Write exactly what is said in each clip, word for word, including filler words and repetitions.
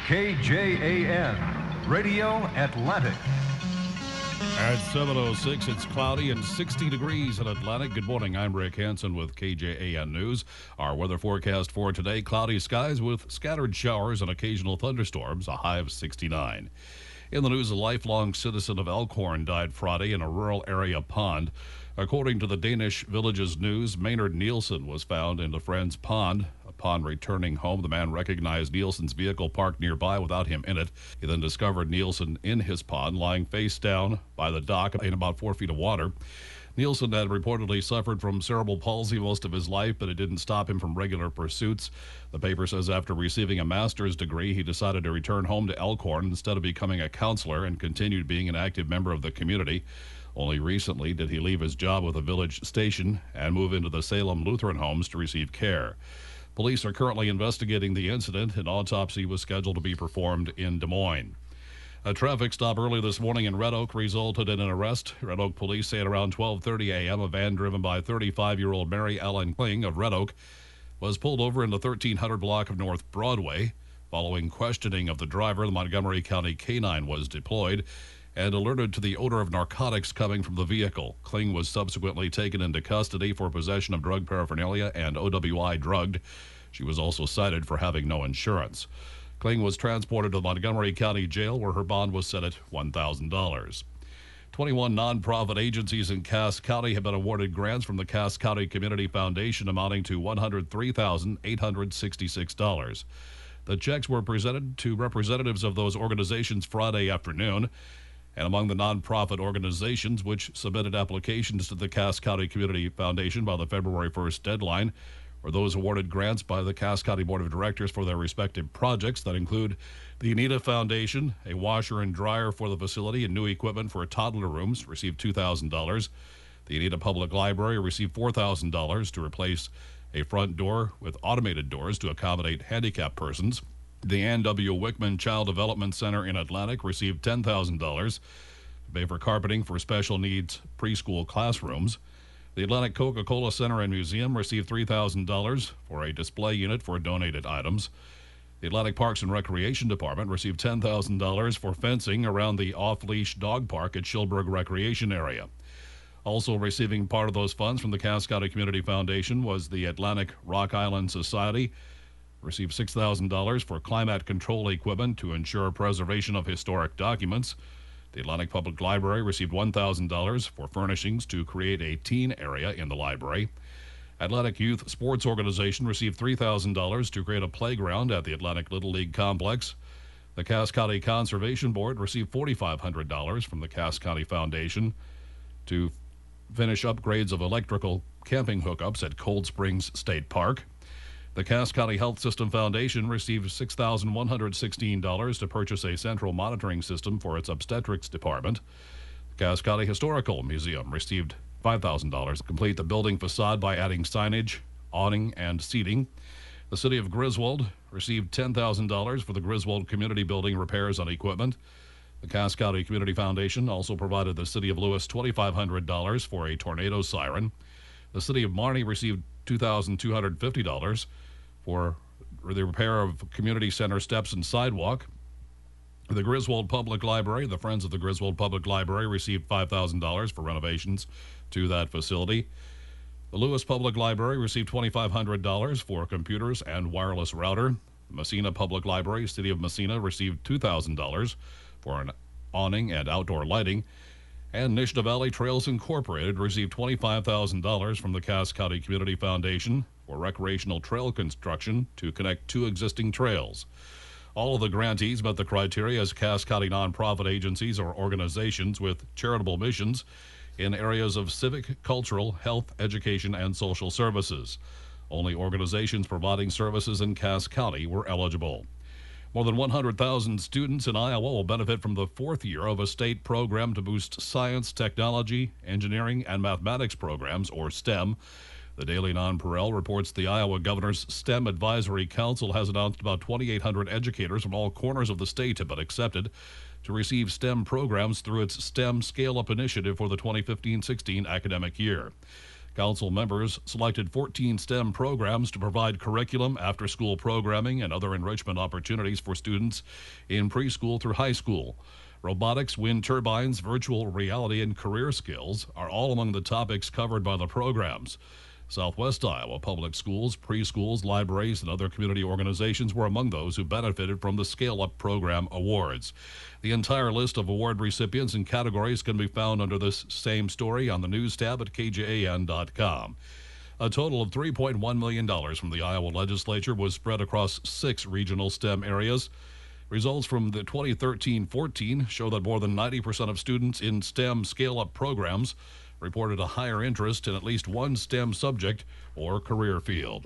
K J A N, Radio Atlantic. At seven oh six, it's cloudy and sixty degrees in Atlantic. Good morning, I'm Rick Hansen with K J A N News. Our weather forecast for today, cloudy skies with scattered showers and occasional thunderstorms, a high of sixty-nine. In the news, a lifelong citizen of Elkhorn died Friday in a rural area pond. According to the Danish Villages News, Maynard Nielsen was found in a friend's pond. Upon returning home, the man recognized Nielsen's vehicle parked nearby without him in it. He then discovered Nielsen in his pond, lying face down by the dock in about four feet of water. Nielsen had reportedly suffered from cerebral palsy most of his life, but it didn't stop him from regular pursuits. The paper says after receiving a master's degree, he decided to return home to Elkhorn instead of becoming a counselor and continued being an active member of the community. Only recently did he leave his job with the village station and move into the Salem Lutheran homes to receive care. Police are currently investigating the incident. An autopsy was scheduled to be performed in Des Moines. A traffic stop early this morning in Red Oak resulted in an arrest. Red Oak police say at around twelve thirty a.m. a van driven by thirty-five-year-old Mary Ellen Kling of Red Oak was pulled over in the thirteen hundred block of North Broadway. Following questioning of the driver, the Montgomery County K nine was deployed and alerted to the odor of narcotics coming from the vehicle. Kling was subsequently taken into custody for possession of drug paraphernalia and O W I drugged. She was also cited for having no insurance. Kling was transported to the Montgomery County Jail, where her bond was set at one thousand dollars. twenty-one nonprofit agencies in Cass County have been awarded grants from the Cass County Community Foundation amounting to one hundred three thousand eight hundred sixty-six dollars. The checks were presented to representatives of those organizations Friday afternoon. And among the nonprofit organizations which submitted applications to the Cass County Community Foundation by the February first deadline were those awarded grants by the Cass County Board of Directors for their respective projects that include the Anita Foundation, a washer and dryer for the facility, and new equipment for toddler rooms, received two thousand dollars. The Anita Public Library received four thousand dollars to replace a front door with automated doors to accommodate handicapped persons. The Ann W. Wickman Child Development Center in Atlantic received ten thousand dollars to pay for carpeting for special needs preschool classrooms. The Atlantic Coca-Cola Center and Museum received three thousand dollars for a display unit for donated items. The Atlantic Parks and Recreation Department received ten thousand dollars for fencing around the off-leash dog park at Shilberg Recreation Area. Also receiving part of those funds from the Cass County Community Foundation was the Atlantic Rock Island Society. Received six thousand dollars for climate control equipment to ensure preservation of historic documents. The Atlantic Public Library received one thousand dollars for furnishings to create a teen area in the library. Atlantic Youth Sports Organization received three thousand dollars to create a playground at the Atlantic Little League Complex. The Cass County Conservation Board received four thousand five hundred dollars from the Cass County Foundation to finish upgrades of electrical camping hookups at Cold Springs State Park. The Cass County Health System Foundation received six thousand one hundred sixteen dollars to purchase a central monitoring system for its obstetrics department. The Cass County Historical Museum received five thousand dollars to complete the building facade by adding signage, awning, and seating. The City of Griswold received ten thousand dollars for the Griswold Community Building repairs and equipment. The Cass County Community Foundation also provided the City of Lewis two thousand five hundred dollars for a tornado siren. The City of Marnie received two thousand two hundred fifty dollars for the repair of community center steps and sidewalk. The Griswold Public Library, the Friends of the Griswold Public Library, received five thousand dollars for renovations to that facility. The Lewis Public Library received two thousand five hundred dollars for computers and wireless router. The Messina Public Library, City of Messina, received two thousand dollars for an awning and outdoor lighting. And Nishna Valley Trails Incorporated received twenty-five thousand dollars from the Cass County Community Foundation for recreational trail construction to connect two existing trails. All of the grantees met the criteria as Cass County nonprofit agencies or organizations with charitable missions in areas of civic, cultural, health, education, and social services. Only organizations providing services in Cass County were eligible. More than one hundred thousand students in Iowa will benefit from the fourth year of a state program to boost science, technology, engineering, and mathematics programs, or STEM. The Daily Nonpareil reports the Iowa Governor's STEM Advisory Council has announced about twenty-eight hundred educators from all corners of the state have been accepted to receive STEM programs through its STEM Scale-Up initiative for the twenty fifteen sixteen academic year. Council members selected fourteen STEM programs to provide curriculum, after-school programming, and other enrichment opportunities for students in preschool through high school. Robotics, wind turbines, virtual reality, and career skills are all among the topics covered by the programs. Southwest Iowa Public Schools, preschools, libraries, and other community organizations were among those who benefited from the Scale Up Program awards. The entire list of award recipients and categories can be found under this same story on the news tab at K J A N dot com. A total of three point one million dollars from the Iowa legislature was spread across six regional STEM areas. Results from the twenty thirteen fourteen show that more than ninety percent of students in STEM scale-up programs reported a higher interest in at least one STEM subject or career field.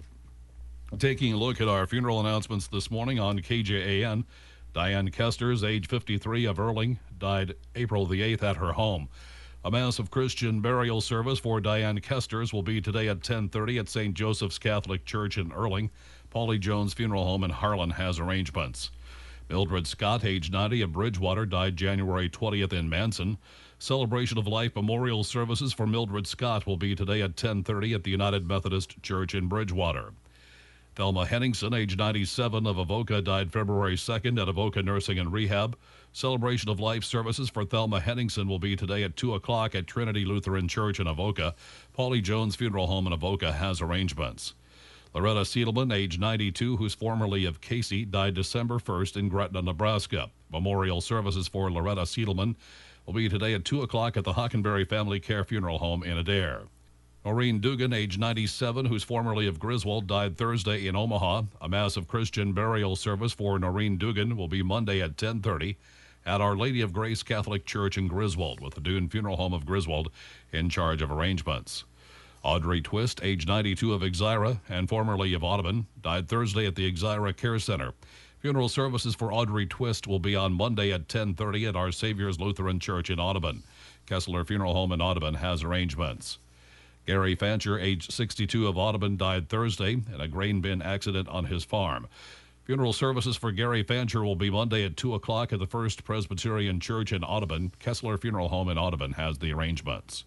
Taking a look at our funeral announcements this morning on K J A N, Diane Kesters, age fifty-three, of Erling, died April the eighth at her home. A mass of Christian burial service for Diane Kesters will be today at ten thirty at Saint Joseph's Catholic Church in Erling. Paulie Jones Funeral Home in Harlan has arrangements. Mildred Scott, age ninety, of Bridgewater, died January twentieth in Manson. Celebration of Life memorial services for Mildred Scott will be today at ten thirty at the United Methodist Church in Bridgewater. Thelma Henningsen, age ninety-seven, of Avoca, died February second at Avoca Nursing and Rehab. Celebration of Life services for Thelma Henningsen will be today at two o'clock at Trinity Lutheran Church in Avoca. Paulie Jones Funeral Home in Avoca has arrangements. Loretta Siedelman, age ninety-two, who's formerly of Casey, died December first in Gretna, Nebraska. Memorial services for Loretta Siedelman will be today at two o'clock at the Hockenberry Family Care Funeral Home in Adair. Noreen Dugan, age ninety-seven, who's formerly of Griswold, died Thursday in Omaha. A mass of Christian burial service for Noreen Dugan will be Monday at ten thirty at Our Lady of Grace Catholic Church in Griswold, with the Dune Funeral Home of Griswold in charge of arrangements. Audrey Twist, age ninety-two, of Exira and formerly of Audubon, died Thursday at the Exira Care Center. Funeral services for Audrey Twist will be on Monday at ten thirty at Our Savior's Lutheran Church in Audubon. Kessler Funeral Home in Audubon has arrangements. Gary Fancher, age sixty-two, of Audubon, died Thursday in a grain bin accident on his farm. Funeral services for Gary Fancher will be Monday at two o'clock at the First Presbyterian Church in Audubon. Kessler Funeral Home in Audubon has the arrangements.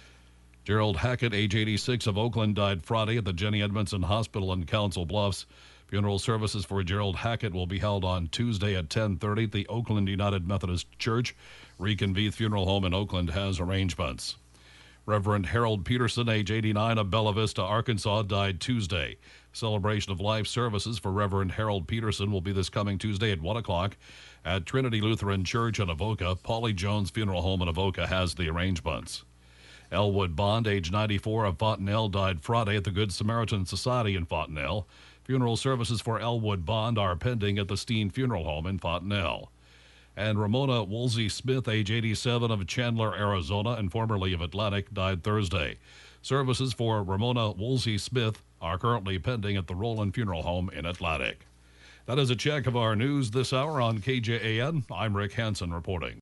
Gerald Hackett, age eighty-six, of Oakland, died Friday at the Jenny Edmondson Hospital in Council Bluffs. Funeral services for Gerald Hackett will be held on Tuesday at ten thirty at the Oakland United Methodist Church. Reconvene Funeral Home in Oakland has arrangements. Reverend Harold Peterson, age eighty-nine, of Bella Vista, Arkansas, died Tuesday. Celebration of Life services for Reverend Harold Peterson will be this coming Tuesday at one o'clock at Trinity Lutheran Church in Avoca. Paulie Jones Funeral Home in Avoca has the arrangements. Elwood Bond, age ninety-four, of Fontenelle, died Friday at the Good Samaritan Society in Fontenelle. Funeral services for Elwood Bond are pending at the Steen Funeral Home in Fontenelle. And Ramona Woolsey Smith, age eighty-seven, of Chandler, Arizona, and formerly of Atlantic, died Thursday. Services for Ramona Woolsey Smith are currently pending at the Roland Funeral Home in Atlantic. That is a check of our news this hour on K J A N. I'm Rick Hansen reporting.